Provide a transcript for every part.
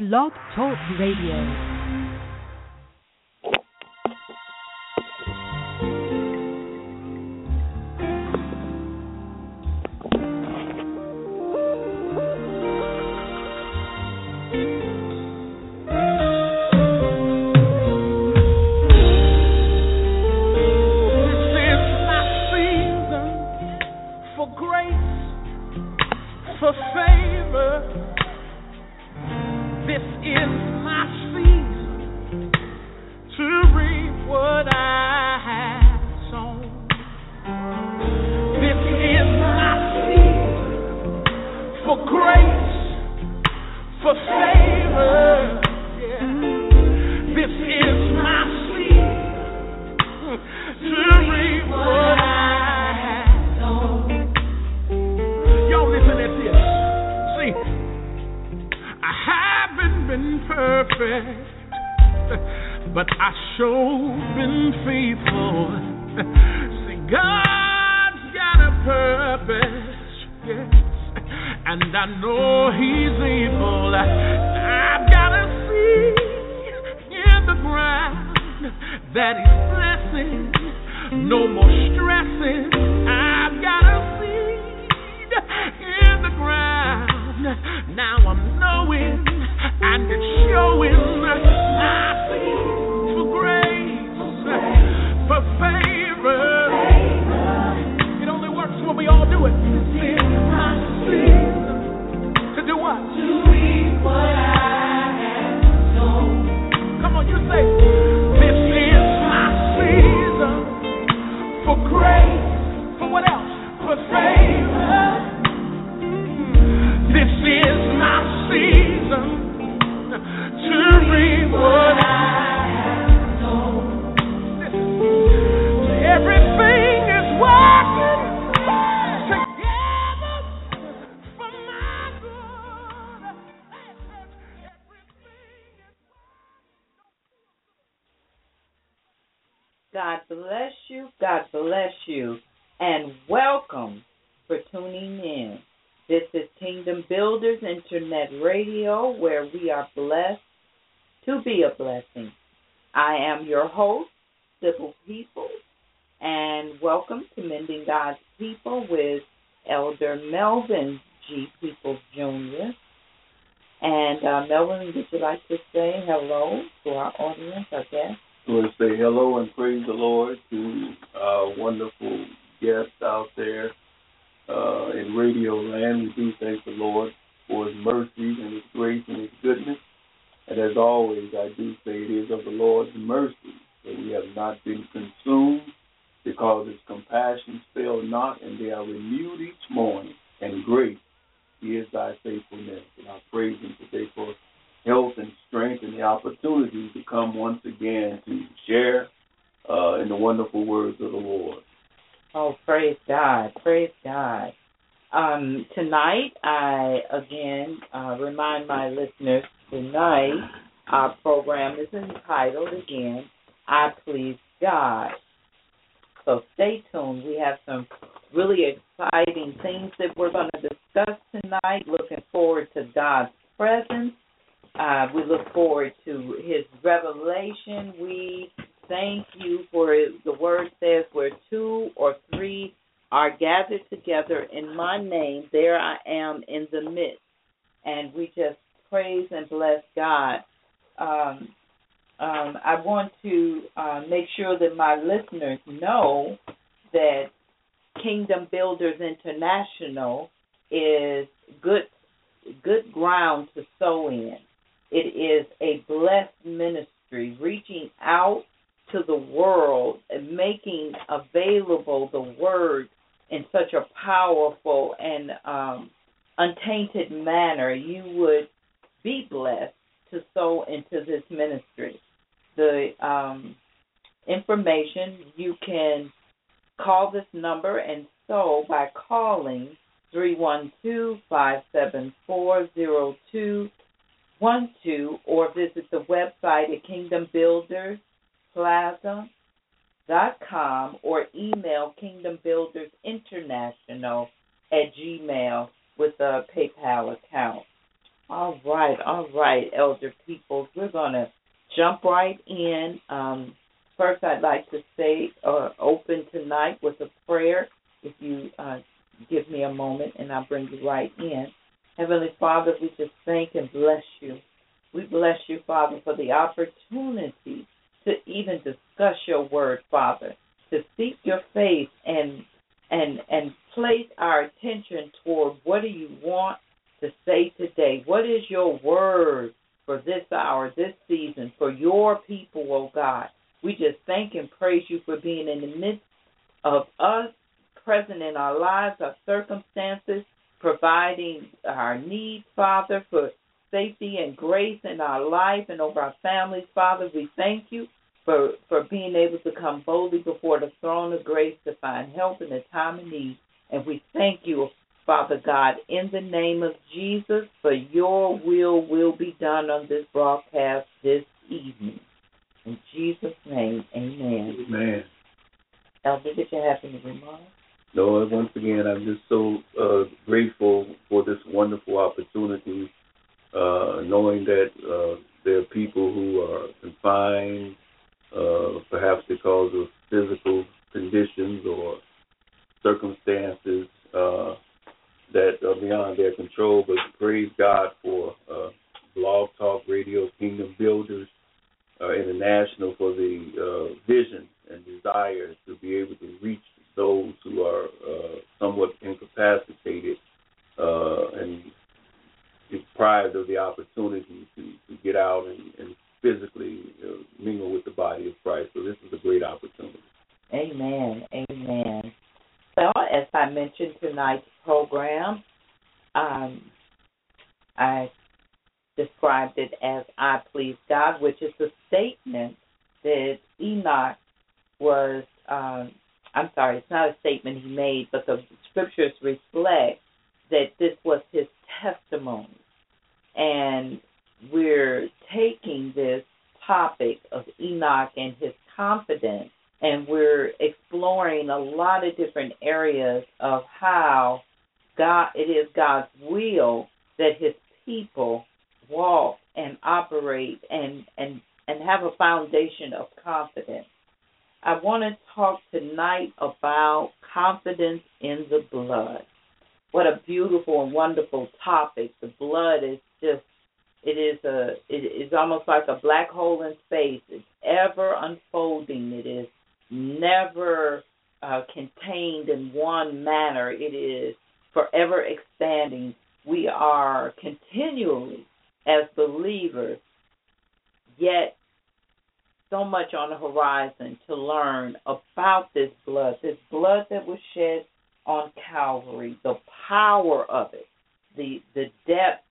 Blog Talk Radio. God bless you, and welcome for tuning in. This is Kingdom Builders Internet Radio, where we are blessed to be a blessing. I am your host, Sybil Peoples, and welcome to Mending God's People with Elder Melvin G. Peoples, Jr. And Melvin, would you like to say hello to our audience, I guess? I want to say hello and praise the Lord to our wonderful guests out there in Radio Land. We do thank the Lord for His mercies and His grace and His goodness. And as always, I do say it is of the Lord's mercy that we have not been consumed, because His compassions fail not, and they are renewed each morning. And great is Thy faithfulness. And I praise Him today for health and strength and the opportunity to come once again to share in the wonderful words of the Lord. Oh, praise God. Praise God. Tonight, I again remind my listeners, tonight our program is entitled again, I Please God. So stay tuned. We have some really exciting things that we're going to discuss tonight. Looking forward to God's presence. We look forward to His revelation. We thank you for the word says where two or three are gathered together in my name, there I am in the midst. And we just praise and bless God. I want to make sure that my listeners know that Kingdom Builders International is good ground to sow in. It is a blessed ministry reaching out to the world and making available the word in such a powerful and untainted manner. You would be blessed to sow into this ministry. The information, you can call this number and sow by calling 312-574-0212 or visit the website at kingdombuildersplaza.com or email kingdombuildersinternational@gmail with a PayPal account. All right, Elder Peoples. We're going to jump right in. First, I'd like to say, open tonight with a prayer. If you give me a moment, and I'll bring you right in. Heavenly Father, we just thank and bless you. We bless you, Father, for the opportunity to even discuss your word, Father, to seek your face and place our attention toward what do you want to say today. What is your word for this hour, this season, for your people, oh God? We just thank and praise you for being in the midst of us, present in our lives, our circumstances, providing our needs, Father, for safety and grace in our life and over our families, Father. We thank you for being able to come boldly before the throne of grace to find help in the time of need. And we thank you, Father God, in the name of Jesus, for your will be done on this broadcast this evening. In Jesus' name, amen. Amen. Elder, did you have any remarks? No, once again, I'm just so grateful for this wonderful opportunity, knowing that there are people who are confined, perhaps because of physical conditions or circumstances that are beyond their control. But praise God for Blog Talk Radio, Kingdom Builders International, for the vision and desire to be able to reach those who are somewhat incapacitated and deprived of the opportunity to get out and physically mingle with the body of Christ. So this is a great opportunity. Amen. Amen. Well, as I mentioned, tonight's program, I described it as I Please God, which is a statement that Enoch was, it's not a statement he made, but the scriptures reflect that this was his testimony. And we're taking this topic of Enoch and his confidence, and we're exploring a lot of different areas of how it is God's will that his people walk and operate and have a foundation of confidence. I want to talk tonight about confidence in the blood. What a beautiful and wonderful topic. The blood is just, it is almost like a black hole in space. It's ever unfolding. It is never contained in one manner. It is forever expanding. We are continually, as believers, yet so much on the horizon to learn about this blood that was shed on Calvary, the power of it, the depth,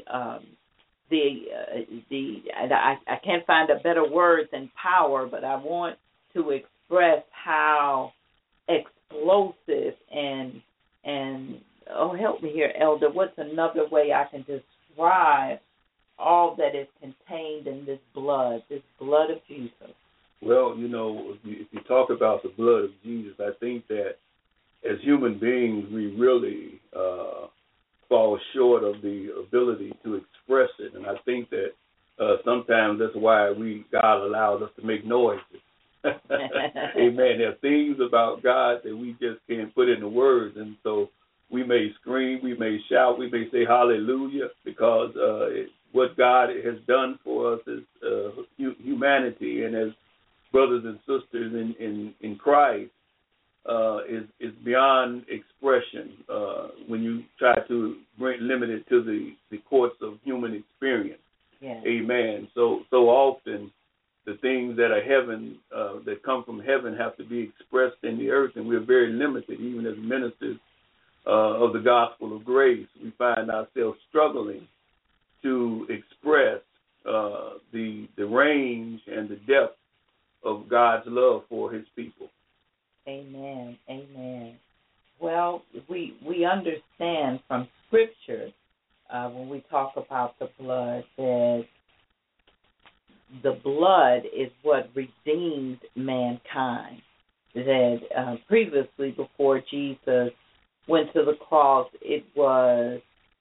I can't find a better word than power, but I want to express how explosive and help me here, Elder, what's another way I can describe all that is contained in this blood of Jesus? Well, if you talk about the blood of Jesus, I think that as human beings, we really fall short of the ability to express it. And I think that sometimes that's why God allows us to make noises. Amen. There are things about God that we just can't put into words. And so we may scream, we may shout, we may say hallelujah, because what God has done for us as humanity and as brothers and sisters in Christ is beyond expression when you try to limit it to the courts of human experience. Yes. Amen. So often the things that are heaven, that come from heaven, have to be expressed in the earth, and we're very limited, even as ministers of the gospel of grace. We find ourselves struggling to express the range and the depth of God's love for his people. Amen. Amen. Well, we understand from Scripture when we talk about the blood that the blood is what redeemed mankind. That previously, before Jesus went to the cross, it was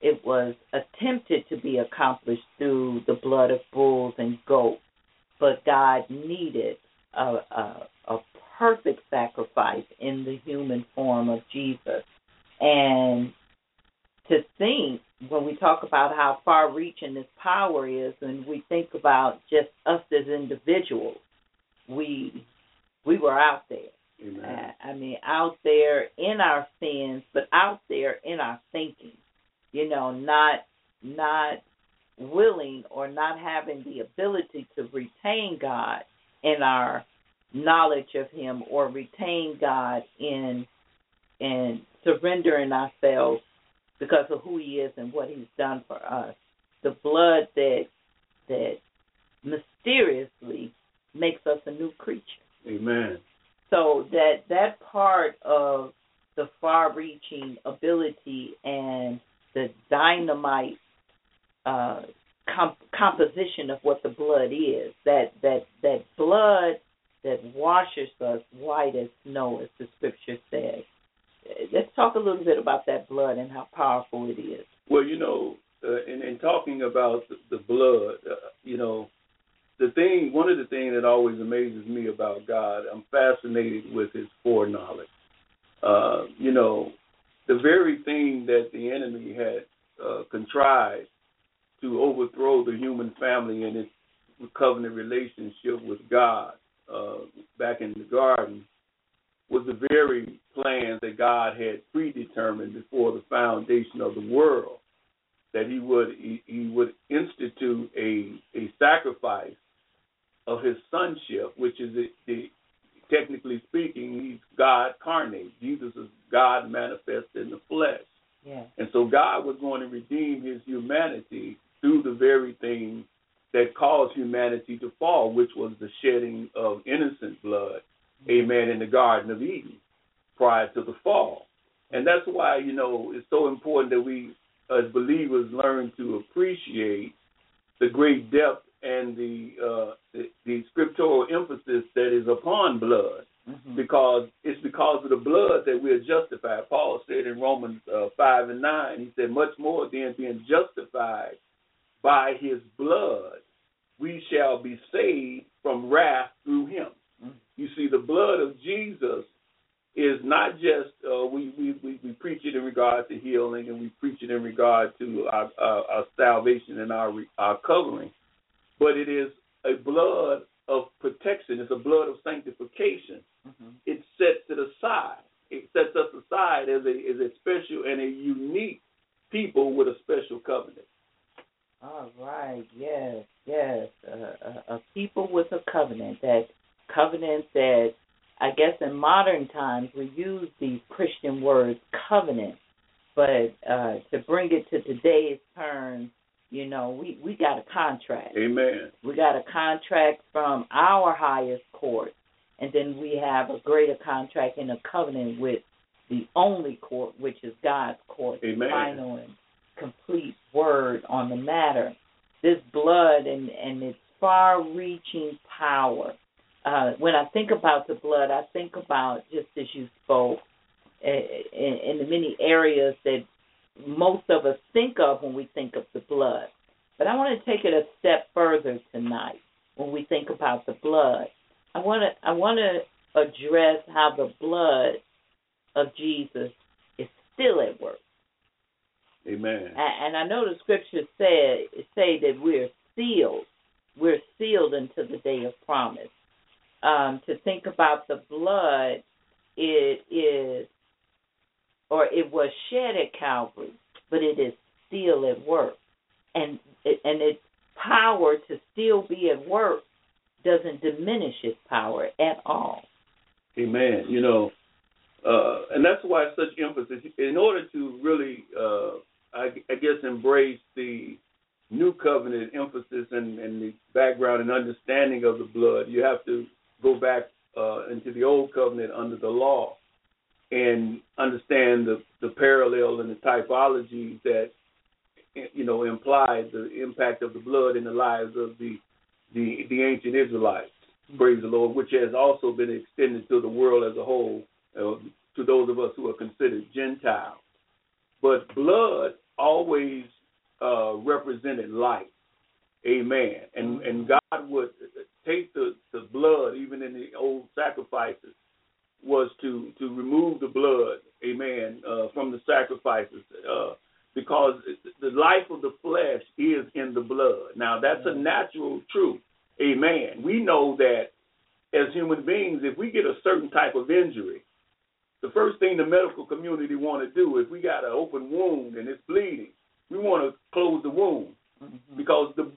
it was attempted to be accomplished through the blood of bulls and goats, but God needed a perfect sacrifice in the human form of Jesus. And to think, when we talk about how far-reaching this power is, and we think about just us as individuals, we were out there. Amen. Out there in our sins, but out there in our thinking. Not willing or not having the ability to retain God in our knowledge of Him, or retain God in surrendering ourselves because of who He is and what He's done for us. The blood that mysteriously makes us a new creature. Amen. So that part of the far-reaching ability and the dynamite composition of what the blood is, that blood that washes us white as snow, as the Scripture says. Let's talk a little bit about that blood and how powerful it is. Well, in talking about the blood, one of the things that always amazes me about God, I'm fascinated with His foreknowledge. The very thing that the enemy had contrived to overthrow the human family and its covenant relationship with God back in the garden was the very plan that God had predetermined before the foundation of the world, that He would institute a sacrifice of His sonship, which is technically speaking, He's God incarnate. Jesus is God manifest in the flesh. Yeah. And so God was going to redeem His humanity through the very thing that caused humanity to fall, which was the shedding of innocent blood, amen, in the Garden of Eden prior to the fall. And that's why, it's so important that we as believers learn to appreciate the great depth and the scriptural emphasis that is upon blood, because it's because of the blood that we are justified. Paul said in Romans 5:9, he said, much more than being justified by His blood, we shall be saved from wrath through Him. You see, the blood of Jesus is not just, we preach it in regard to healing, and we preach it in regard to our salvation and our covering, but it is a blood of protection. It's a blood of sanctification. It sets it aside. It sets us aside as a special and a unique people with a special covenant. All right, yes. A people with a covenant, that covenant that I guess in modern times we use these Christian words, covenant, but to bring it to today's terms, we got a contract. Amen. We got a contract from our highest court, and then we have a greater contract in a covenant with the only court, which is God's court. Amen. The final and complete word on the matter. This blood and its far-reaching power. When I think about the blood, I think about, just as you spoke, in the many areas that most of us think of when we think of the blood. But I want to take it a step further tonight when we think about the blood. I want to address how the blood of Jesus is still at work. Amen. And I know the scriptures say that we're sealed. We're sealed until the day of promise. To think about the blood, it was shed at Calvary, but it is still at work. And its power to still be at work doesn't diminish its power at all. Amen. And that's why it's such emphasis. In order to really, I guess, embrace the new covenant emphasis and the background and understanding of the blood, you have to go back into the old covenant under the law and understand the parallel and the typology that implies the impact of the blood in the lives of the ancient Israelites. Praise the Lord, which has also been extended to the world as a whole, to those of us who are considered Gentiles. But blood always represented life. Amen. And God would take the blood, even in the old sacrifices, was to remove the blood, amen, from the sacrifices, because the life of the flesh is in the blood. Now, that's a natural truth. Amen. We know that as human beings, if we get a certain type of injury, the first thing the medical community want to do, if we got an open wound and it's bleeding, we want to close the wound, because the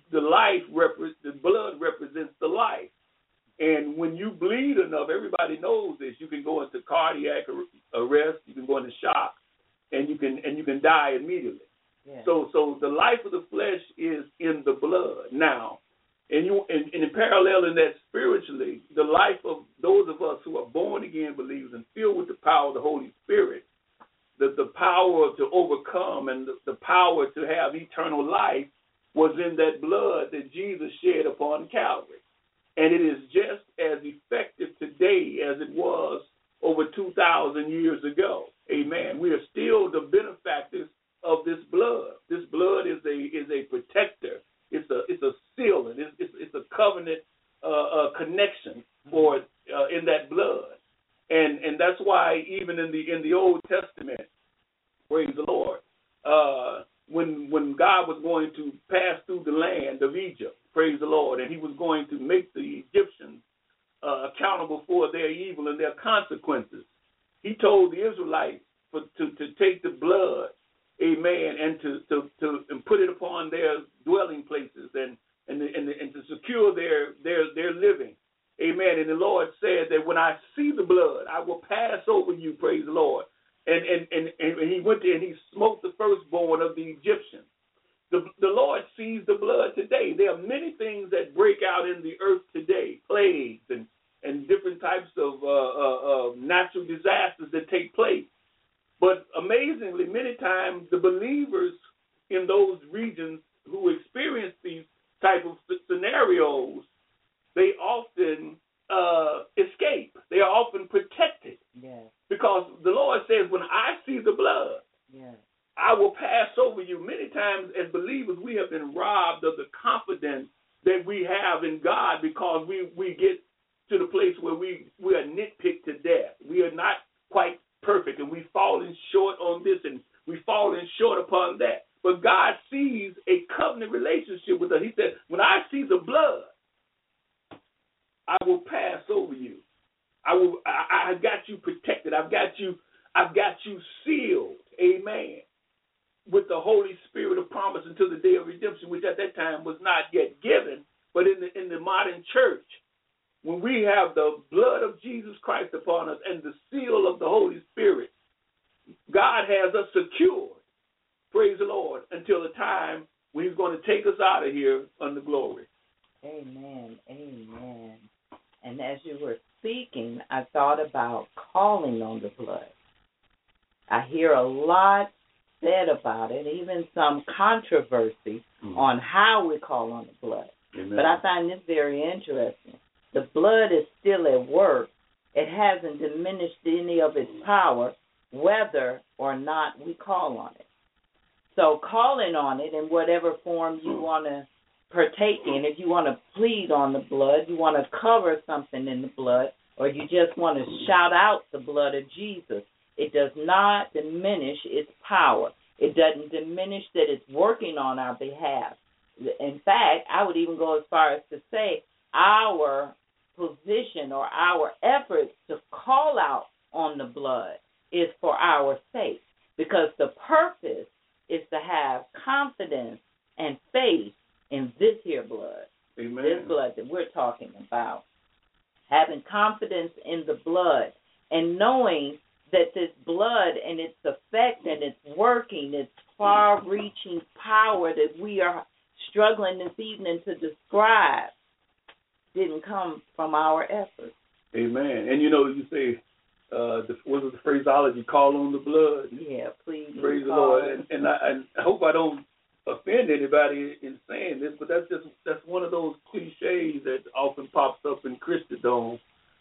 blood represents the life. And when you bleed enough, everybody knows this. You can go into cardiac arrest, you can go into shock, and you can die immediately. Yeah. So the life of the flesh is in the blood. Now, and in parallel in that spiritually, the life of those of us who are born again believers and filled with the power of the Holy Spirit, the power to overcome and the power to have eternal life was in that blood that Jesus shed upon Calvary. And it is just as effective today as it was over 2,000 years ago. Amen. We are still the benefactors of this blood. This blood is a protector. It's a seal. It's a covenant connection for in that blood. And that's why even in the Old Testament, praise the Lord, when God was going to pass through the land of Egypt, praise the Lord, and he was going to make the Egyptians accountable for their evil and their consequences, he told the Israelites to take the blood, amen, and to put it upon their dwelling places and to secure their living. Amen. And the Lord said that when I see the blood, I will pass over you, praise the Lord. And he went there and he smote the firstborn of the Egyptians. The Lord sees the blood today. There are many things that break out in the earth today, plagues and different types of natural disasters that take place. But amazingly, many times the believers in those regions who experience these type of scenarios, they often escape. They are often protected. Yes. Because the Lord says, when I see the blood, yes, I will pass over you. Many times as believers, we have been robbed of the confidence that we have in God because we get to the place where we are nitpicked to death. We are not quite perfect, and we've fallen short on this, and we've fallen short upon that. But God sees a covenant relationship with us. He said, when I see the blood, I will pass over you. I got you protected. I've got you sealed. Amen. With the Holy Spirit of promise until the day of redemption, which at that time was not yet given, but in the modern church, when we have the blood of Jesus Christ upon us and the seal of the Holy Spirit, God has us secured, praise the Lord, until the time when he's going to take us out of here under glory. Amen. Amen. And as you were speaking, I thought about calling on the blood. I hear a lot said about it, even some controversy on how we call on the blood. Amen. But I find this very interesting. The blood is still at work. It hasn't diminished any of its power, whether or not we call on it. So calling on it in whatever form you want to partake in, if you want to plead on the blood, you want to cover something in the blood, or you just want to shout out the blood of Jesus, it does not diminish its power. It doesn't diminish that it's working on our behalf. In fact, I would even go as far as to say our position or our efforts to call out on the blood is for our sake, because the purpose is to have confidence and faith in this here blood. Amen. This blood that we're talking about. Having confidence in the blood and knowing that this blood and its effect and its working, its far-reaching power that we are struggling this evening to describe, didn't come from our efforts. Amen. And you say, what was the phraseology, call on the blood? Yeah, please. Praise the Lord. And I hope I don't offend anybody in saying this, but that's one of those cliches that often pops up in Christendom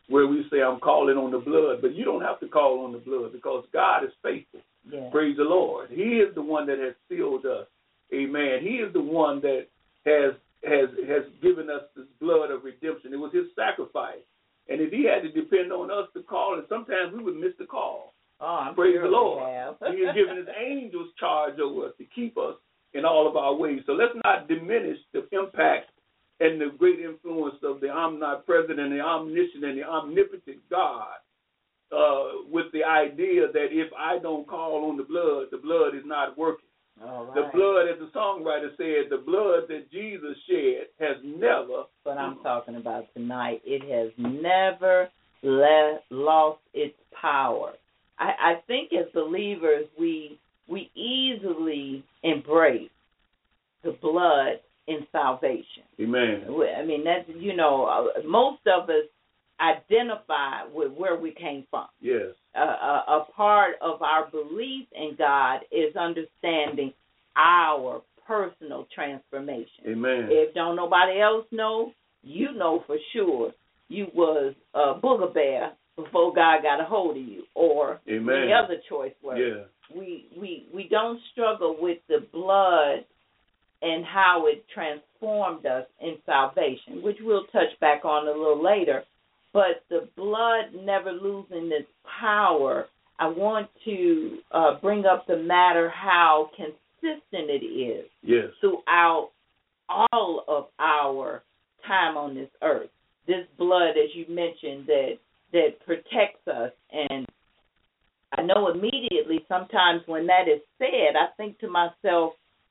where we say, I'm calling on the blood. But you don't have to call on the blood because God is faithful. Yeah. Praise the Lord. He is the one that has sealed us. Amen. He is the one that has given us this blood of redemption. It was his sacrifice. And if he had to depend on us to call it, sometimes we would miss the call. Oh, I'm Praise sure the Lord. he has given his angels charge over us to keep us in all of our ways. So let's not diminish the impact and the great influence of the omnipresent and the omniscient and the omnipotent God with the idea that if I don't call on the blood is not working. All right. The blood, as the songwriter said, the blood that Jesus shed has never. What I'm talking about tonight, it has never lost its power. I think as believers, we easily embrace the blood in salvation. Amen. I mean, that's, most of us identify with where we came from. Yes. A part of our belief in God is understanding our personal transformation. Amen. If don't nobody else know, you know for sure you was a booger bear before God got a hold of you, or Amen. any other choice word. Yeah. We don't struggle with the blood and how it transformed us in salvation, which we'll touch back on a little later. But the blood never losing its power, I want to bring up the matter how consistent it is. Yes. Throughout all of our time on this earth. This blood, as you mentioned, that protects us. And I know immediately sometimes when that is said, I think to myself,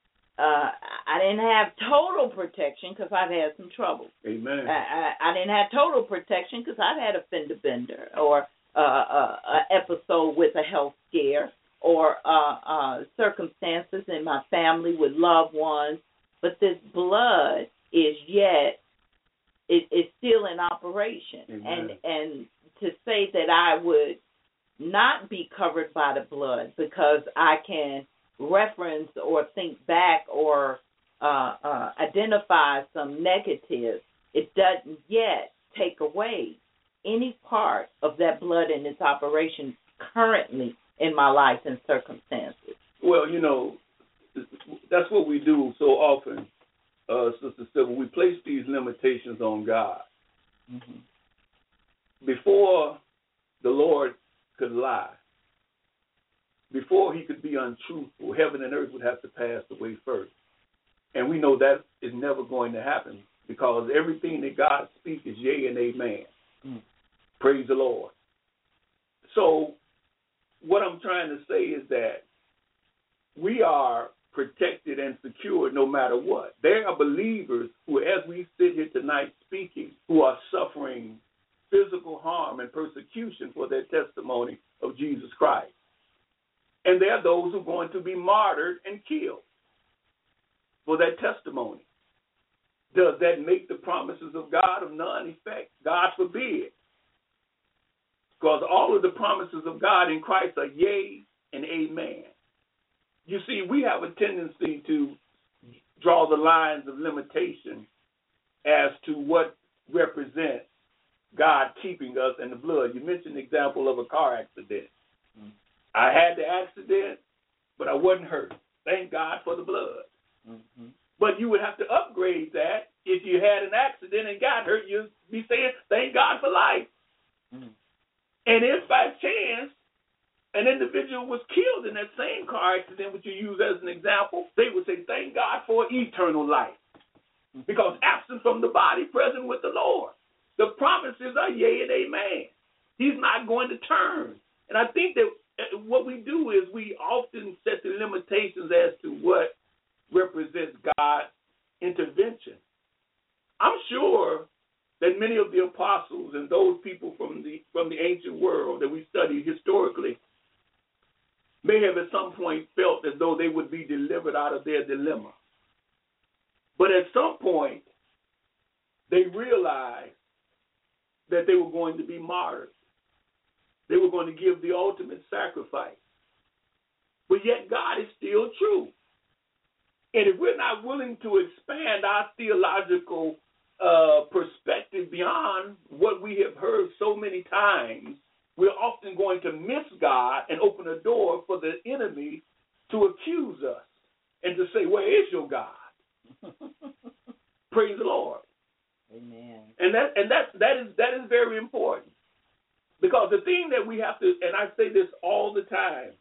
I didn't have total protection because I've had some trouble. Amen. I didn't have total protection because I've had a fender bender or an episode with a health scare or circumstances in my family with loved ones. But this blood is it's still in operation. Amen. And to say that I would not be covered by the blood because I can reference or think back or identify some negatives, it doesn't yet take away any part of that blood in its operation currently in my life and circumstances. Well, that's what we do so often, Sister Sybil. We place these limitations on God. Mm-hmm. Before the Lord could lie, before he could be untruthful, heaven and earth would have to pass away first. And we know that is never going to happen because everything that God speaks is yea and amen. Mm. Praise the Lord. So what I'm trying to say is that we are protected and secured no matter what. There are believers who, as we sit here tonight speaking, who are suffering physical harm and persecution for their testimony of Jesus Christ. And there are those who are going to be martyred and killed for that testimony. Does that make the promises of God of none effect? God forbid. Because all of the promises of God in Christ are yea and amen. You see, we have a tendency to draw the lines of limitation as to what represents God keeping us in the blood. You mentioned the example of a car accident. Mm-hmm. I had the accident, but I wasn't hurt. Thank God for the blood. Mm-hmm. But you would have to upgrade that. If you had an accident and got hurt, you'd be saying, thank God for life. Mm-hmm. And if by chance an individual was killed in that same car accident, which you use as an example, they would say, thank God for eternal life. Mm-hmm. Because absent from the body, present with the Lord. The promises are yea and amen. He's not going to turn. And I think that what we do is we often set the limitations as to what represents God's intervention. I'm sure that many of the apostles and those people from the ancient world that we study historically may have at some point felt as though they would be delivered out of their dilemma. But at some point, they realized that they were going to be martyred. They were going to give the ultimate sacrifice. But yet God is still true. And if we're not willing to expand our theological perspective beyond what we have heard so many times, we're often going to miss God and open a door for the enemy to accuse us and to say, where is your God? Praise the Lord. Amen. And that is very important. Because the thing that we have to, and I say this all the time,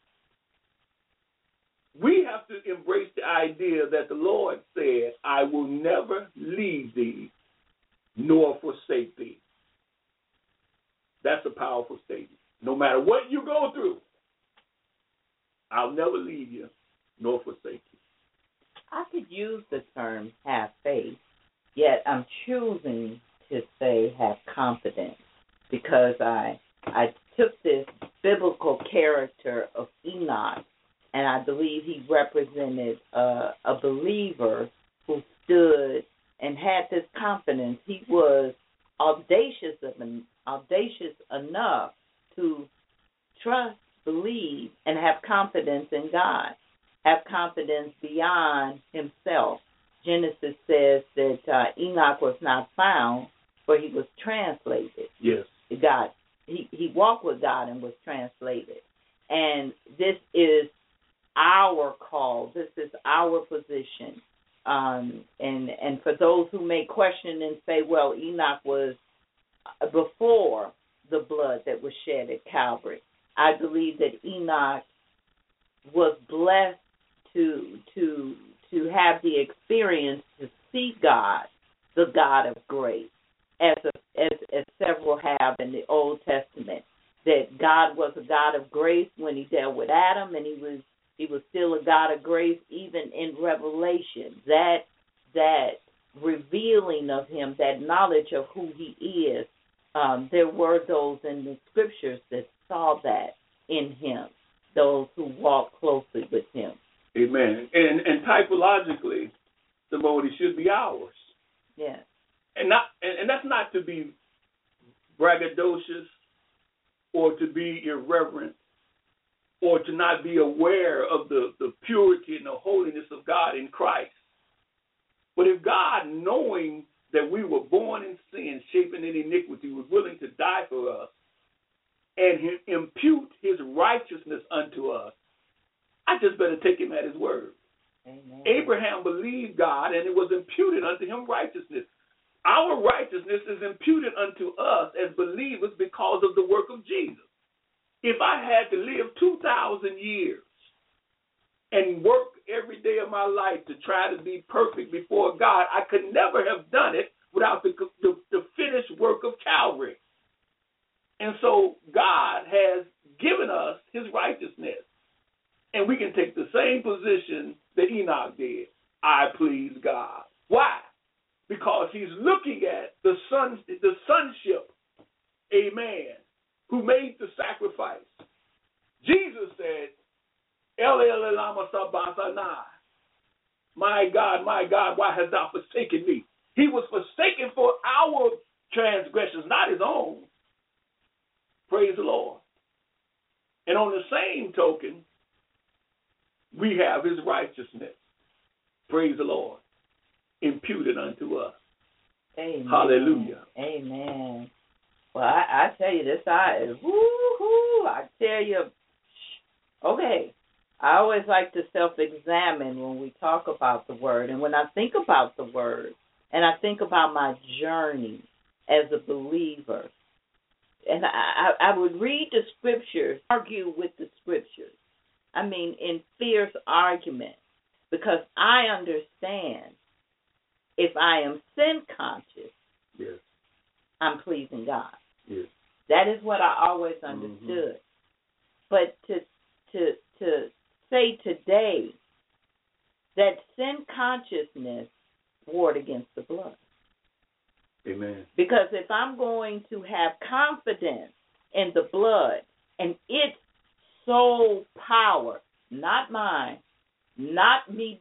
we have to embrace the idea that the Lord said, I will never leave thee nor forsake thee. That's a powerful statement. No matter what you go through, I'll never leave you nor forsake you. I could use the term have faith, yet I'm choosing to say have confidence because I took this biblical character of Enoch, and I believe he represented a believer who stood and had this confidence. He was audacious enough to trust, believe, and have confidence in God. Have confidence beyond himself. Genesis says that Enoch was not found, for he was translated. Yes. He walked with God and was translated. And this is our call. This is our position. And for those who may question and say, well, Enoch was before the blood that was shed at Calvary, I believe that Enoch was blessed to have the experience to see God, the God of grace, as several have in the Old Testament. That God was a God of grace when he dealt with Adam, and he was still a God of grace even in Revelation. That revealing of him, that knowledge of who he is, there were those in the scriptures that saw that in him, those who walked closely with him. Amen. And typologically, the mode should be ours. Yes. And that's not to be braggadocious or to be irreverent or to not be aware of the purity and the holiness of God in Christ. But if God, knowing that we were born in sin, shapen in iniquity, was willing to die for us and impute his righteousness unto us, I just better take him at his word. Amen. Abraham believed God, and it was imputed unto him righteousness. Our righteousness is imputed unto us as believers because of the work of Jesus. If I had to live 2,000 years and work every day of my life to try to be perfect before God, I could never have done it without the finished work of Calvary. And so God has given us his righteousness. And we can take the same position that Enoch did. I please God. Why? Because he's looking at the sonship, amen, who made the sacrifice. Jesus said, Eli, Eli, lama sabachthani. My God, why hast thou forsaken me? He was forsaken for our transgressions, not his own. Praise the Lord. And on the same token, we have his righteousness. Praise the Lord. Imputed unto us. Amen. Hallelujah. Amen. Well, I tell you this, I tell you, okay, I always like to self-examine when we talk about the word. And when I think about the word, and I think about my journey as a believer, and I would read the scriptures, argue with the scriptures. I mean, in fierce argument, because I understand if I am sin conscious, yes, I'm pleasing God. Yes. That is what I always understood. Mm-hmm. But to say today that sin consciousness warred against the blood. Amen. Because if I'm going to have confidence in the blood and its sole power, not mine, not me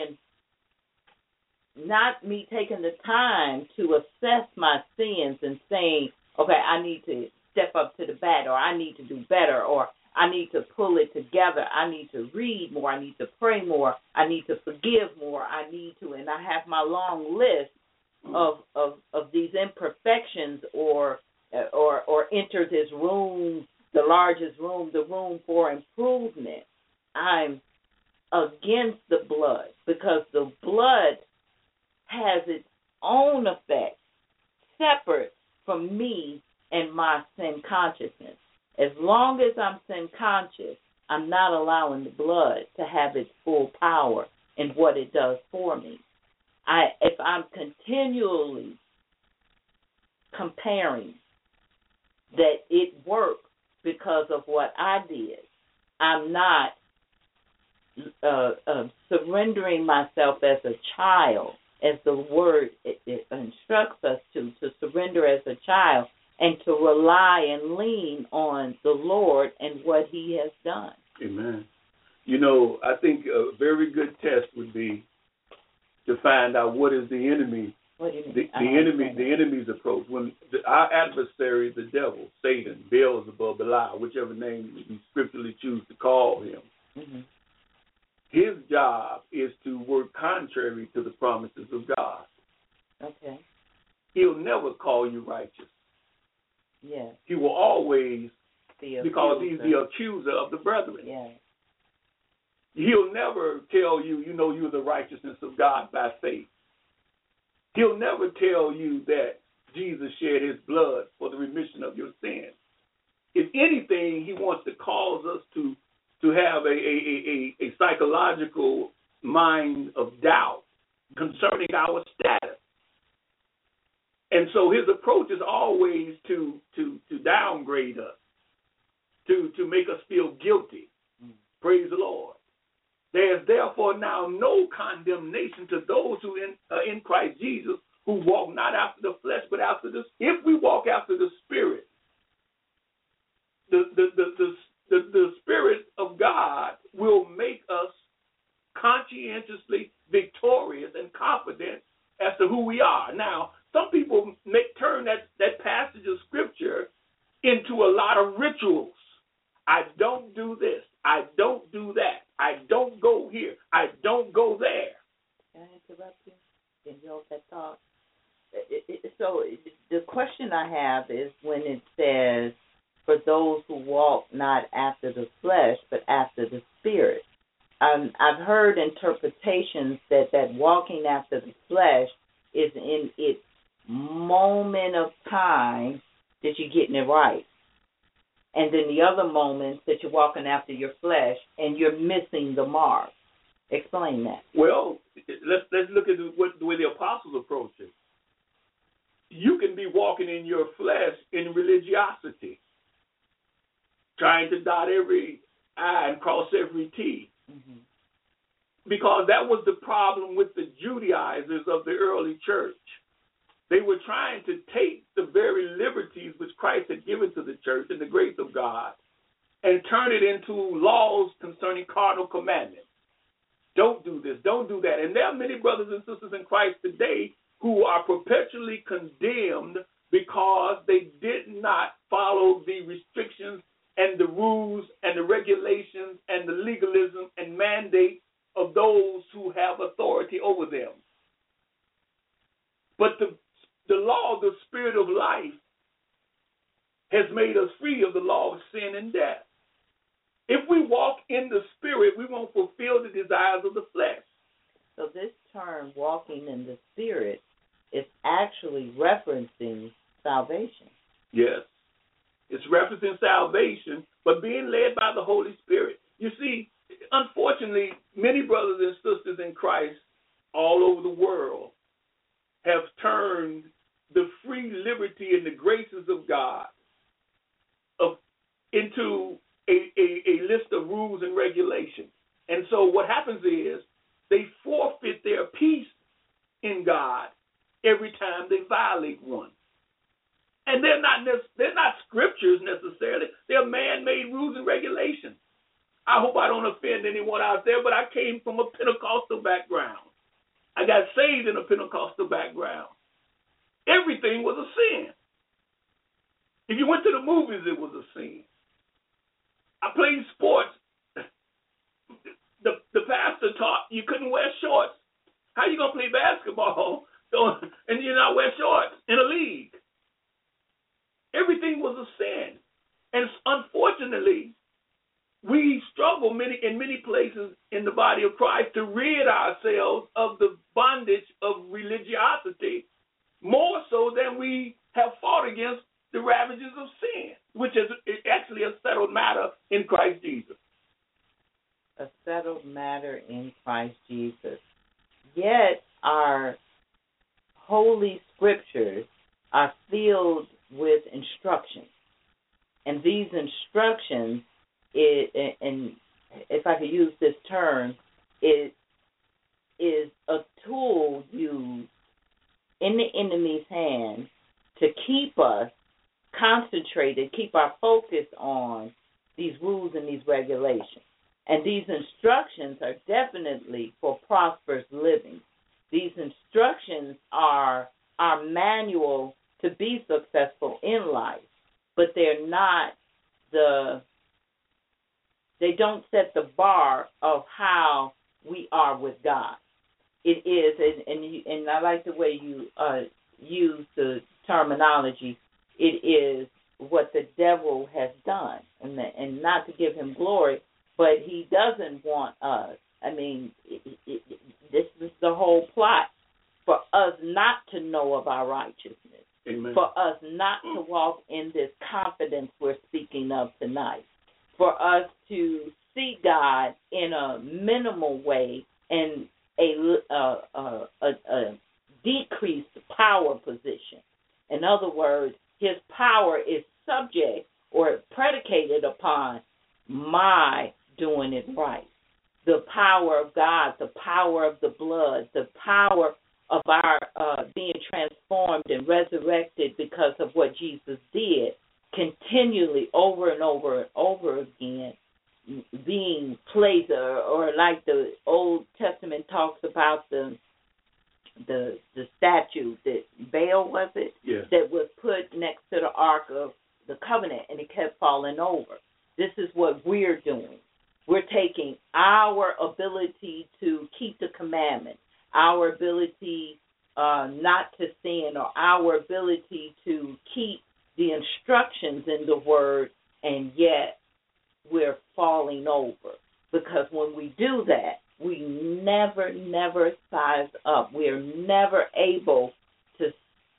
taking the time to assess my sins and saying, okay, I need to step up to the bat, or I need to do better, or I need to pull it together, I need to read more, I need to pray more, I need to forgive more, and I have my long list. of these imperfections or enter this room, the largest room, the room for improvement, I'm against the blood, because the blood has its own effect separate from me and my sin consciousness. As long as I'm sin conscious, I'm not allowing the blood to have its full power in what it does for me. If I'm continually comparing that it worked because of what I did, I'm not surrendering myself as a child, as the word it instructs us to surrender as a child and to rely and lean on the Lord and what He has done. Amen. You know, I think a very good test would be to find out what is the enemy. What do you mean? The enemy's approach. When our adversary, the devil, Satan, Beelzebub, Belial, whichever name we scripturally choose to call him, mm-hmm. his job is to work contrary to the promises of God. Okay. He'll never call you righteous. Yes. He will always, because he's the accuser of the brethren. Yes. He'll never tell you, you're the righteousness of God by faith. He'll never tell you that Jesus shed his blood for the remission of your sins. If anything, he wants to cause us to have a psychological mind of doubt concerning our status. And so his approach is always to downgrade us, to make us feel guilty. Praise the Lord. There is therefore now no condemnation to those who are in Christ Jesus, who walk not after the flesh, but after the. If we walk after the Spirit, the Spirit of God will make us conscientiously victorious and confident as to who we are. Now, some people turn that passage of Scripture into a lot of rituals. I don't do this. I don't do that. I don't go here. I don't go there. Can I interrupt you? Can you hold that thought? So the question I have is when it says, for those who walk not after the flesh, but after the Spirit. I've heard interpretations that walking after the flesh is in its moment of time that you're getting it right. And then the other moments that you're walking after your flesh and you're missing the mark. Explain that. Well, let's look at the way the apostles approach it. You can be walking in your flesh in religiosity, trying to dot every I and cross every T. Mm-hmm. Because that was the problem with the Judaizers of the early church. They were trying to take the very liberties which Christ had given to the church and the grace of God and turn it into laws concerning cardinal commandments. Don't do this, don't do that. And there are many brothers and sisters in Christ today who are perpetually condemned because they did not follow the restrictions and the rules and the regulations and the legalism and mandate of those who have authority over them. But the law of the Spirit of life has made us free of the law of sin and death. If we walk in the Spirit, we won't fulfill the desires of the flesh. So this term, walking in the Spirit, is actually referencing salvation. Yes. It's referencing salvation, but being led by the Holy Spirit. You see, unfortunately, many brothers and sisters in Christ all over the world have turned the free liberty and the graces of God into a list of rules and regulations. And so what happens is they forfeit their peace in God every time they violate one. And they're not scriptures necessarily. They're man-made rules and regulations. I hope I don't offend anyone out there, but I came from a Pentecostal background. I got saved in a Pentecostal background. Everything was a sin. If you went to the movies, it was a sin. I played sports. The pastor taught you couldn't wear shorts. How you going to play basketball? and you not wear shorts in a league. Everything was a sin. And unfortunately, we struggle in many places in the body of Christ to rid ourselves of the bondage of religiosity more so than we have fought against the ravages of sin, which is actually a settled matter in Christ Jesus. A settled matter in Christ Jesus. Yet our holy scriptures are filled with instructions. And these instructions, and if I could use this term, it is a tool used in the enemy's hand to keep us concentrated, keep our focus on these rules and these regulations. And these instructions are definitely for prosperous living. These instructions are our manual to be successful in life, but they don't set the bar of how we are with God. It is, and I like the way you use the terminology, it is what the devil has done, and not to give him glory, but he doesn't want us. I mean, this is the whole plot, for us not to know of our righteousness. Amen. For us not to walk in this confidence we're speaking of tonight, for us to see God in a minimal way and a decreased power position. In other words, his power is subject or predicated upon my doing it right. The power of God, the power of the blood, the power of our being transformed and resurrected because of what Jesus did, continually over and over and over again, being placed, or like the Old Testament talks about the statue that Baal, was it? Yes. That was put next to the Ark of the Covenant, and it kept falling over. This is what we're doing. We're taking our ability to keep the commandments, our ability not to sin, or our ability to keep the instructions in the Word, and yet we're falling over. Because when we do that, we never size up. We're never able to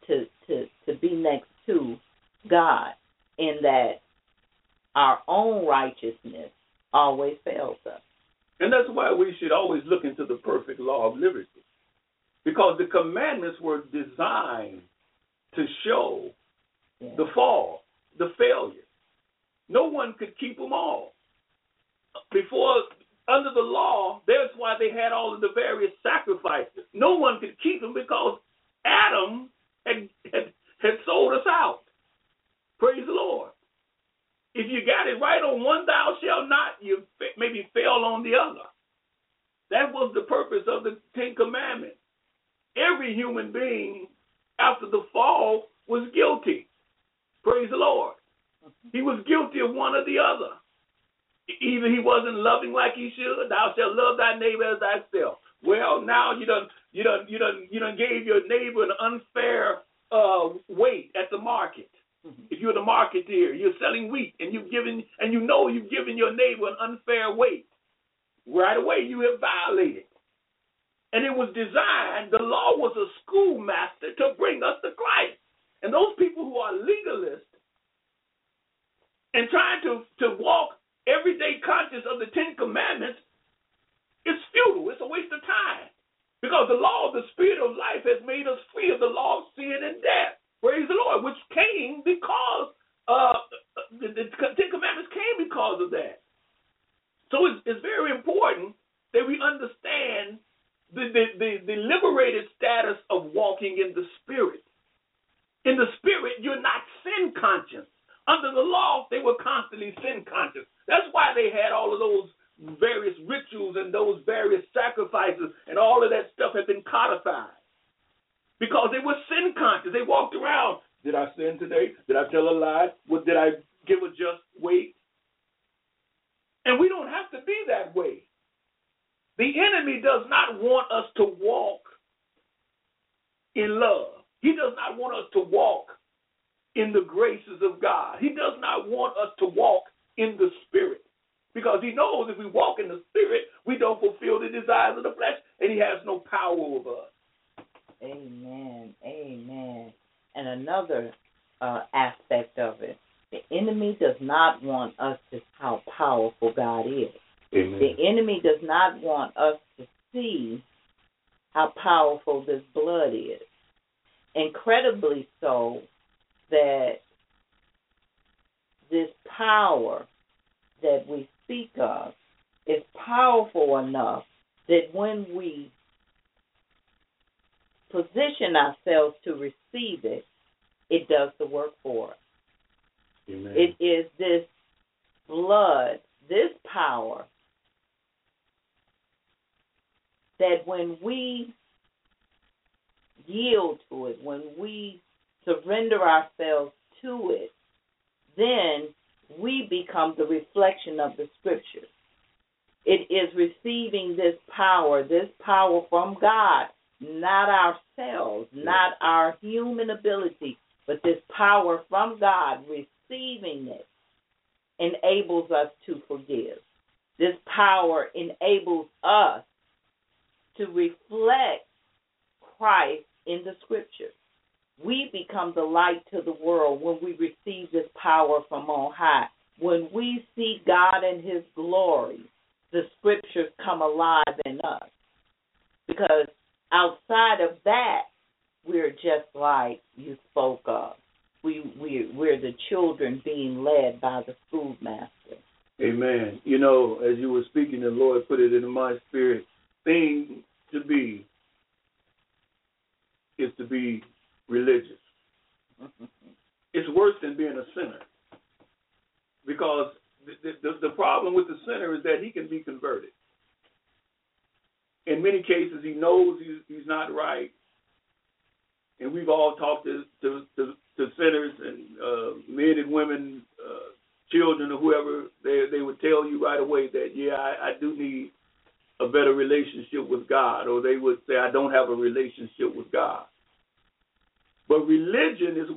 be next to God, in that our own righteousness always fails us. And that's why we should always look into the perfect law of liberty, because the commandments were designed to show the fall, the failure. No one could keep them all. Before, under the law, that's why they had all of the various sacrifices. No one could keep them because Adam had sold us out. Praise the Lord. If you got it right on one, thou shalt not, you maybe fail on the other. That was the purpose of the Ten Commandments. Every human being after the fall was guilty. Praise the Lord. He was guilty of one or the other. Either he wasn't loving like he should. Thou shalt love thy neighbor as thyself. Well, now you done gave your neighbor an unfair weight at the market. If you're the marketeer, you're selling wheat, and you've given your neighbor an unfair weight. Right away, you have violated. And it was designed, the law was a schoolmaster to bring us to Christ. And those people who are legalists and trying to walk everyday conscious of the Ten Commandments, it's futile. It's a waste of time. Because the law of the Spirit of life has made us free of the law of sin and death. Praise the Lord, which came because the Ten Commandments came because of that. So it's very important that we understand the liberated status of walking in the Spirit. In the Spirit, you're not sin conscious. Under the law, they were constantly sin conscious. That's why they had all of those various rituals and those various sacrifices, and all of that stuff had been codified. Because they were sin conscious. They walked around. Did I sin today? Did I tell a lie? Did I give a just weight? And we don't have to be that way. The enemy does not want us to walk in want us to walk in the graces of God. He does not want us to walk in the Spirit, because he knows if we walk in the Spirit, we don't fulfill the desires of the flesh, and he has no power over us. Amen. Amen. And another aspect of it, the enemy does not want us to see how powerful God is. Amen. The enemy does not want us to see how powerful this blood is. Incredibly so that this power that we speak of is powerful enough that when we position ourselves to receive it, it does the work for us. Amen. It is this blood, this power, that when we yield to it, when we surrender ourselves to it, then we become the reflection of the Scriptures. It is receiving this power from God, not ourselves, not our human ability, but this power from God, receiving it, enables us to forgive. This power enables us to reflect Christ in the Scriptures. We become the light to the world when we receive this power from on high. When we see God in his glory, the Scriptures come alive in us. Because outside of that, we're just like you spoke of. We're the children being led by the schoolmaster. Amen. You know, as you were speaking, the Lord put it in my spirit. Thing to be is to be religious. It's worse than being a sinner, because the problem with the sinner is that he can be converted. In many cases, he knows he's not right, and we've all talked to sinners and men and women, children or whoever. They would tell you right away that, I do need a better relationship with God, or they would say, I don't have a relationship with God. But religion is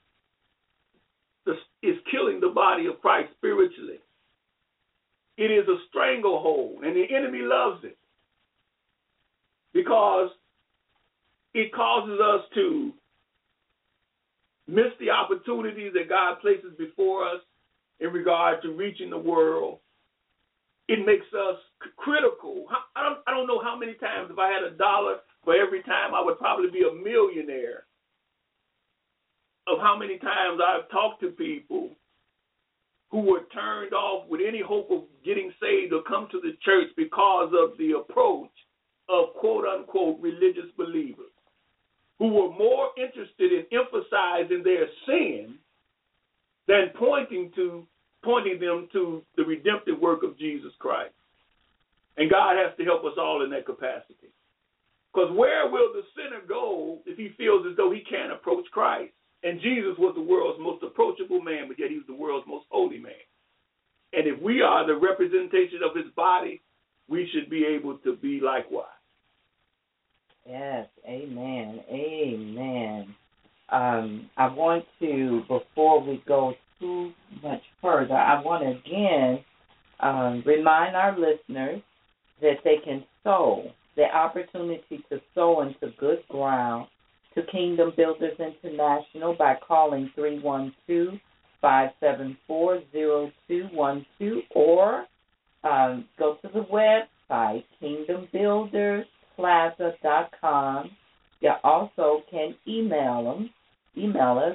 is killing the body of Christ spiritually. It is a stranglehold, and the enemy loves it, because it causes us to miss the opportunities that God places before us in regard to reaching the world. It makes us critical. I don't know how many times, if I had $1 for every time, I would probably be a millionaire, of how many times I've talked to people who were turned off with any hope of getting saved or come to the church because of the approach of quote-unquote religious believers, who were more interested in emphasizing their sin than pointing them to the redemptive work of Jesus Christ. And God has to help us all in that capacity. Because where will the sinner go if he feels as though he can't approach Christ? And Jesus was the world's most approachable man, but yet he was the world's most holy man. And if we are the representation of his body, we should be able to be likewise. Yes, amen, amen. I want to, before we go too much further, I want to again remind our listeners that they can sow, the opportunity to sow into good ground to Kingdom Builders International by calling 312-574-0212 or go to the website, kingdombuildersplaza.com. You also can email us,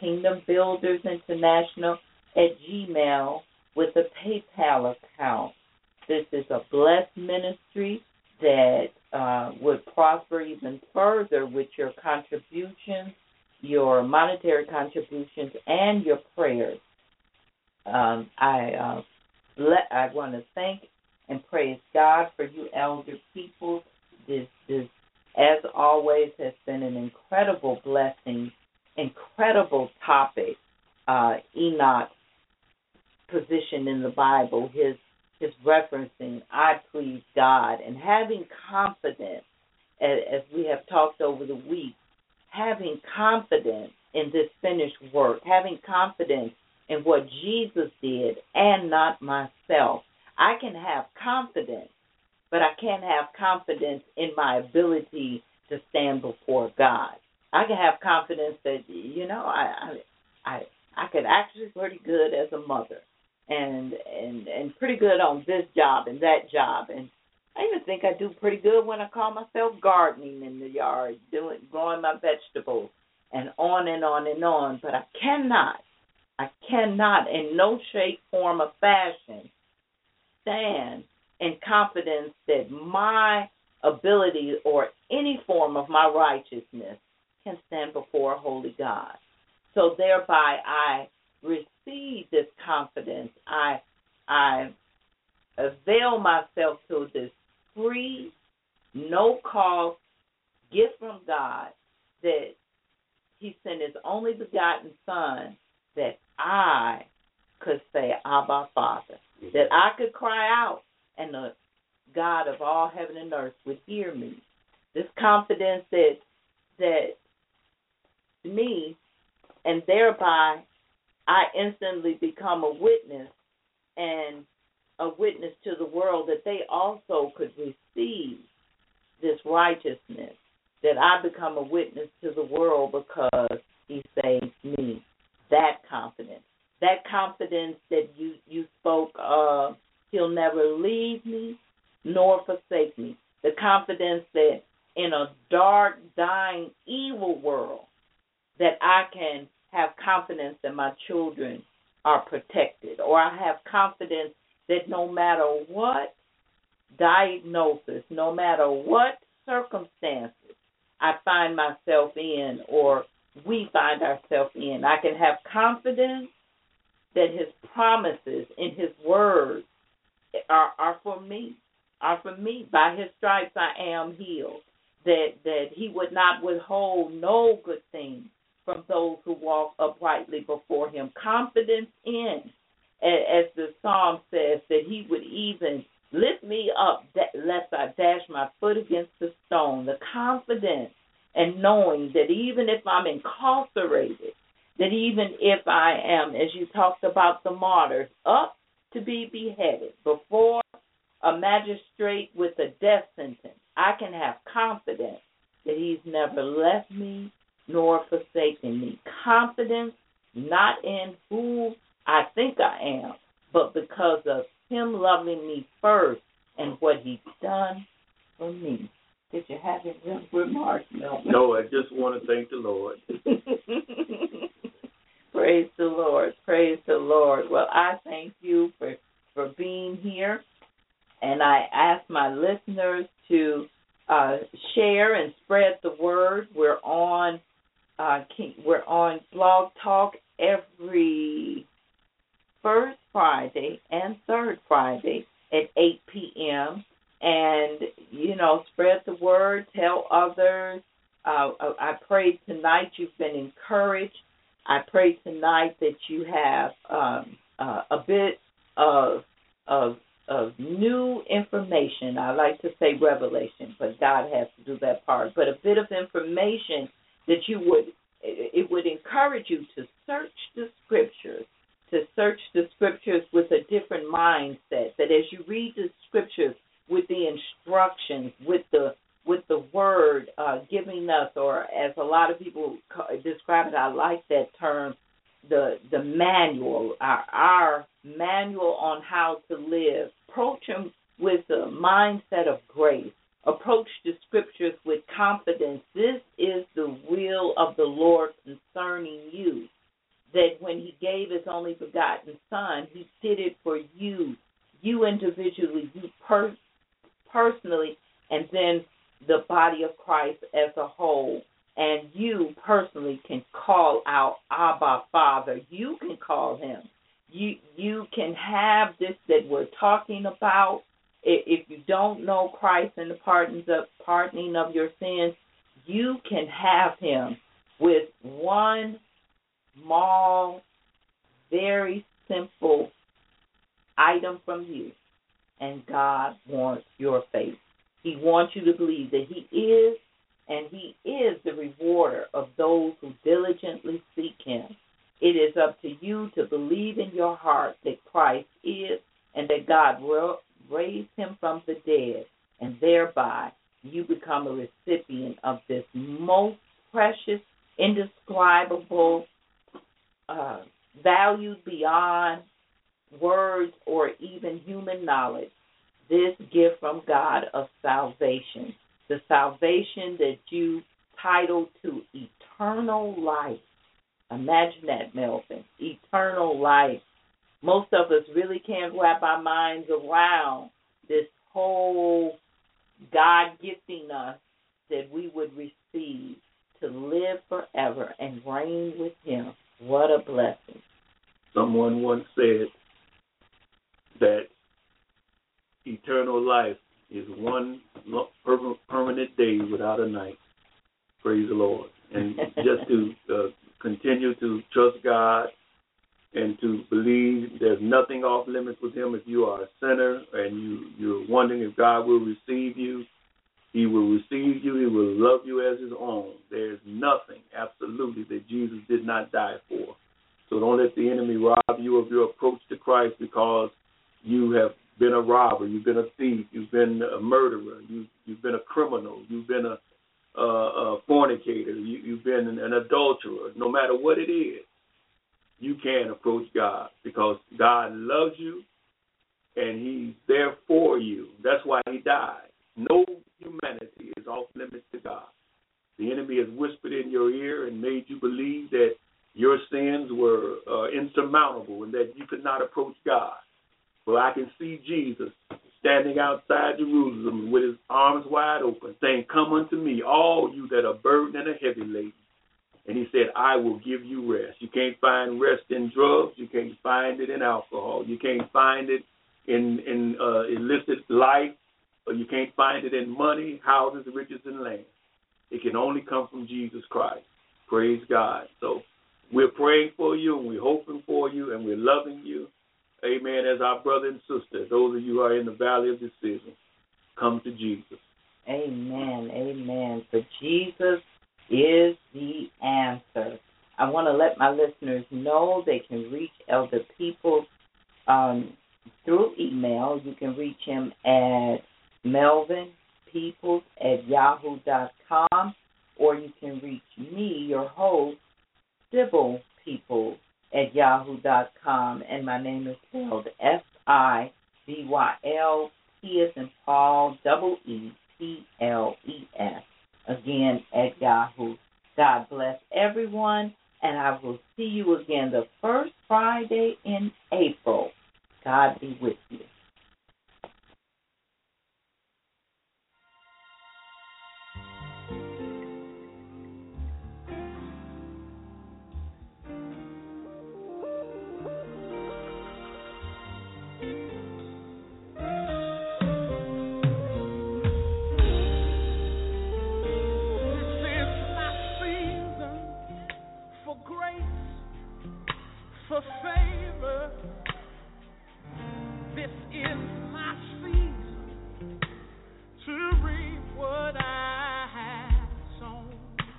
kingdombuildersinternational@gmail with a PayPal account. This is a blessed ministry that would prosper even further with your contributions, your monetary contributions, and your prayers. I want to thank and praise God for you elder people. This, as always, has been an incredible blessing, incredible topic. Enoch's position in the Bible, his referencing, I please God, and having confidence, as we have talked over the week, having confidence in this finished work, having confidence in what Jesus did and not myself. I can have confidence, but I can't have confidence in my ability to stand before God. I can have confidence that, I could actually pretty good as a mother and pretty good on this job and that job. And I even think I do pretty good when I call myself gardening in the yard, growing my vegetables and on and on and on. But I cannot in no shape, form, or fashion stand in confidence that my ability or any form of my righteousness can stand before a holy God. So thereby I receive this confidence. I avail myself to this free, no-cost gift from God that he sent his only begotten Son, that I could say, Abba, Father, that I could cry out and the God of all heaven and earth would hear me. This confidence that me, and thereby I instantly become a witness, and a witness to the world that they also could receive this righteousness, that I become a witness to the world because he saved me. That confidence that you spoke of, he'll never leave me nor forsake me. The confidence that in a dark, dying, evil world, that I can have confidence that my children are protected, or I have confidence that no matter what diagnosis, no matter what circumstances I find myself in or we find ourselves in, I can have confidence that his promises in his word are for me, By his stripes I am healed, that he would not withhold no good thing from those who walk uprightly before him. Confidence in, as the psalm says, that he would even lift me up lest I dash my foot against the stone. The confidence and knowing that even if I'm incarcerated, that even if I am, as you talked about the martyrs, up to be beheaded before a magistrate with a death sentence, I can have confidence that he's never left me nor forsaken me. Confidence not in who I think I am, but because of him loving me first and what he's done for me. Did you have any remarks, Melvin? No, I just want to thank the Lord. Praise the Lord. Praise the Lord. Well, I thank you for being here, and I ask my listeners to share and spread the word. We're on Blog Talk every first Friday and third Friday at 8 p.m. And, spread the word, tell others. I pray tonight you've been encouraged. I pray tonight that you have a bit of new information. I like to say revelation, but God has to do that part. But a bit of information that it would encourage you to search the scriptures, with a different mindset, that as you read the scriptures with the instructions, with the word giving us, or as a lot of people describe it, I like that term, the manual, our manual on how to live. Approach them with a mindset of grace. Approach the scriptures with confidence. This is the will of the Lord concerning you. That when he gave his only begotten Son, he did it for you individually, you personally, and then the body of Christ as a whole. And you personally can call out Abba, Father. You can call him. You can have this that we're talking about. If you don't know Christ and the pardoning of your sins, you can have him with one small, very simple item from you. And God wants your faith. He wants you to believe that he is and he is the rewarder of those who diligently seek him. It is up to you to believe in your heart that Christ is and that God will raise him from the dead, and thereby you become a recipient of this most precious, indescribable, valued beyond words or even human knowledge, this gift from God of salvation, the salvation that you titled to eternal life. Imagine that, Melvin, eternal life. Most of us really can't wrap our minds around this whole God gifting us that we would receive to live forever and reign with him. What a blessing. Someone once said that eternal life is one permanent day without a night. Praise the Lord. And just to continue to trust God and to believe there's nothing off limits with him. If you are a sinner and you're wondering if God will receive you, he will receive you. He will love you as his own. There's nothing, absolutely, that Jesus did not die for. So don't let the enemy rob you of your approach to Christ because you have been a robber, you've been a thief, you've been a murderer, you've been a criminal, you've been a fornicator, you've been an adulterer. No matter what it is, you can approach God because God loves you and he's there for you. That's why he died. No humanity is off limits to God. The enemy has whispered in your ear and made you believe that your sins were insurmountable and that you could not approach God. Well, I can see Jesus standing outside Jerusalem with his arms wide open, saying, "Come unto me, all you that are burdened and are heavy laden." And he said, "I will give you rest." You can't find rest in drugs. You can't find it in alcohol. You can't find it in illicit life. Or you can't find it in money, houses, riches, and land. It can only come from Jesus Christ. Praise God. So we're praying for you, and we're hoping for you, and we're loving you. Amen. As our brother and sister, those of you who are in the valley of decision, come to Jesus. Amen. Amen. For Jesus is the answer. I want to let my listeners know they can reach Elder Peoples through email. You can reach him at melvinpeoples@yahoo.com, or you can reach me, your host, Sybil Peoples @yahoo.com, and my name is spelled SIBYL, P as in Paul, EEPLES, again at Yahoo. God bless everyone, and I will see you again the first Friday in April. God be with you. For favor, this is my season to reap what I have sown.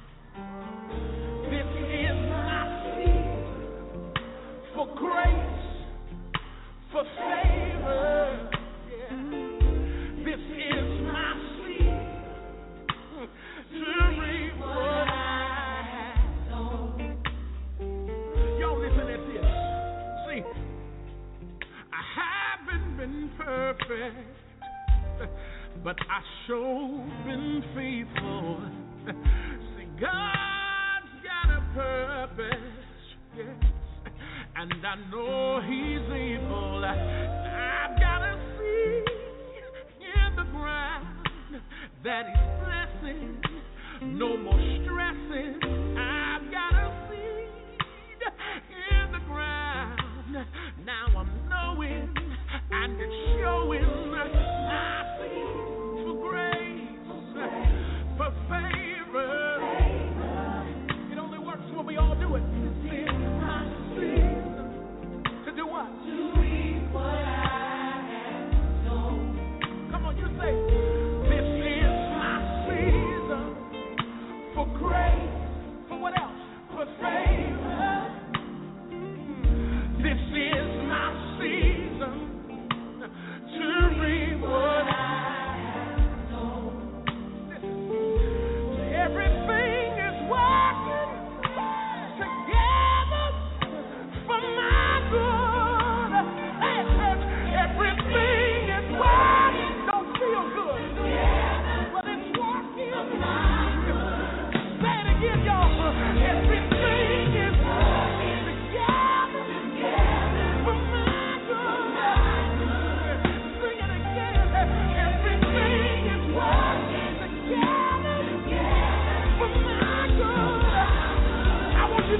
This is my season for grace, for favor. Yeah. This is my season to reap what I have sown. Y'all listen at this. See, I haven't been perfect, but I sure been faithful. See, God's got a purpose, yes, and I know He's able. I've got a seed in the ground that He's blessing. No more stressing. I've got a seed in the ground. Now I'm knowing and it's showing. I see for grace, for favor. It only works when we all do it. This is my season to do what? To reap what I have sown. Come on, you say, this is my season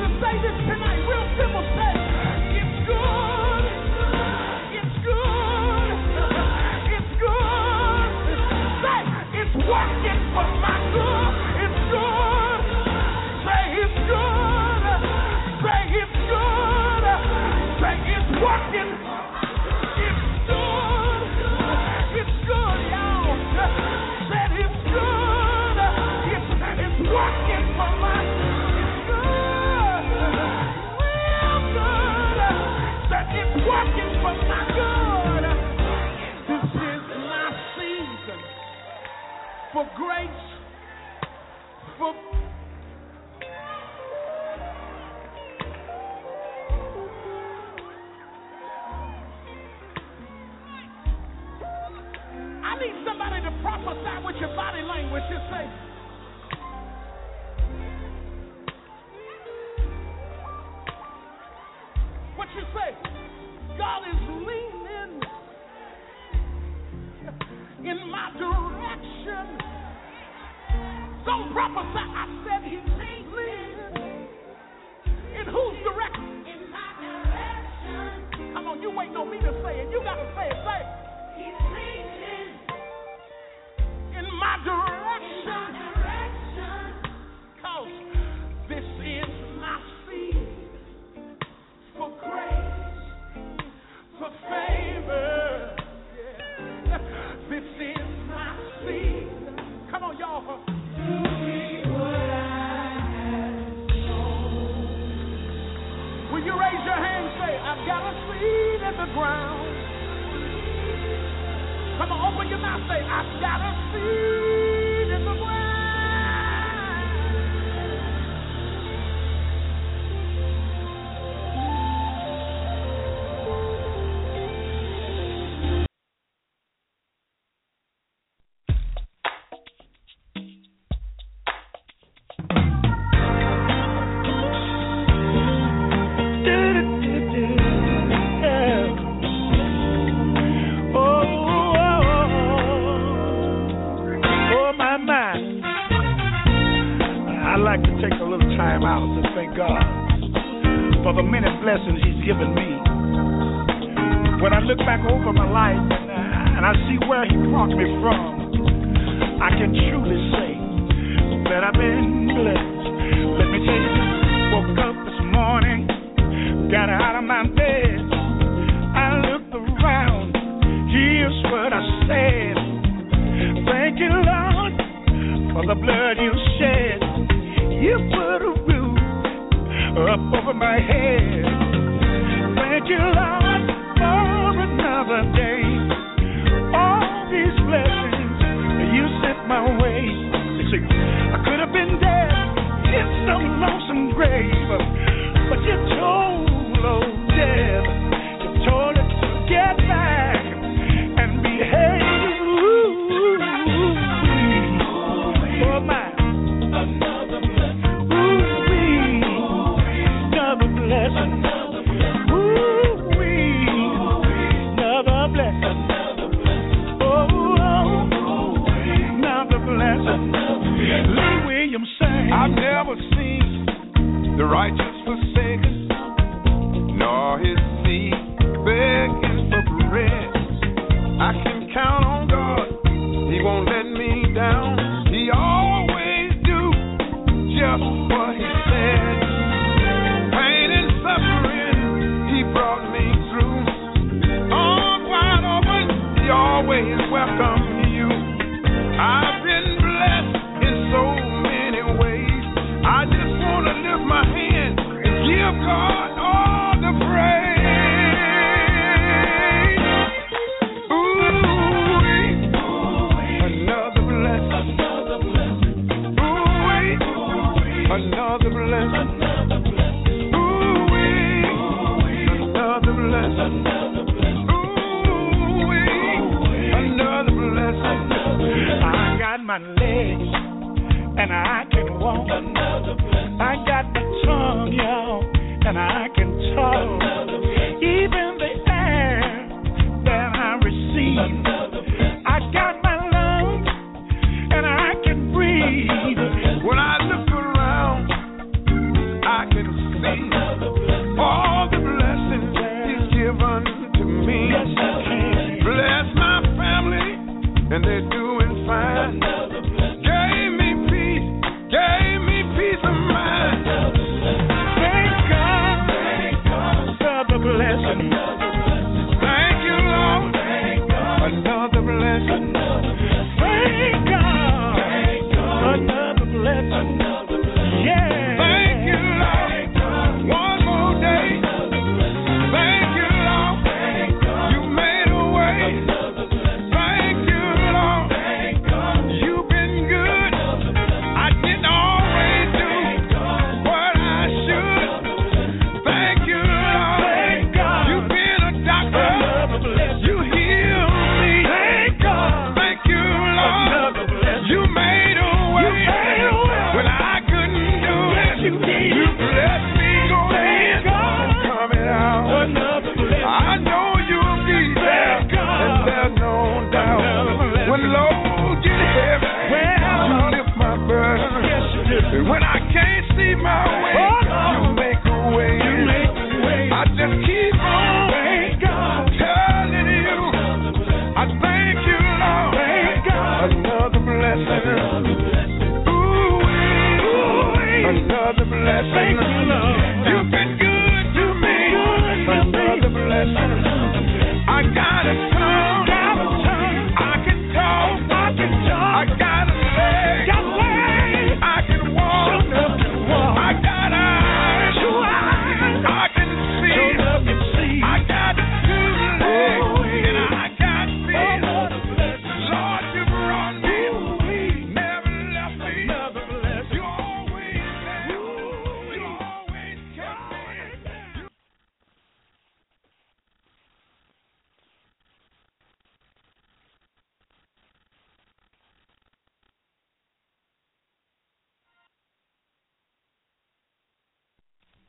to say this tonight, real simple, say, it's good, it's good, it's good. Say, it's working for my good, it's good. Say, it's good, say, it's good, say, it's working. It's good, y'all. Said it's good, it's working for my. It's good, real good. Said it's working for my good. This is my season for grace, for. I need somebody to prophesy with your body language. Just say, what you say? God is leaning in my direction. Don't prophesy. I said he's leaning. In whose direction? In my direction. Come on, you waiting on me to say it. You got to say it. Say it. He's leaning in my direction. Cause this is my season for grace, for favor. Yeah. This is my season. Come on, y'all. Do me what I have sown. Will you raise your hand and say, I've got a seed in the ground. Come on, open your mouth, say, I've got a seed in the ground. Out to thank God for the many blessings He's given me. When I look back over my life and I see where He brought me from, I can truly say that I've been blessed. Let me tell you, woke up this morning, got out of my bed, I looked around, here's what I said. Thank you, Lord, for the blood You shed. You put a roof up over my head. Thank you, Lord, for another day. All these blessings You sent my way. You see, I could have been dead in some lonesome grave, but You told old death, You told it to get back and behave. Oh, my. I've never seen the righteous forsaken, nor his seed begging for bread. I can count on God, He won't let me down. He always do just what He said. Pain and suffering He brought me through. Arms wide open, He always welcomes you. I've been blessed in so many ways. I just want to lift my hand and give God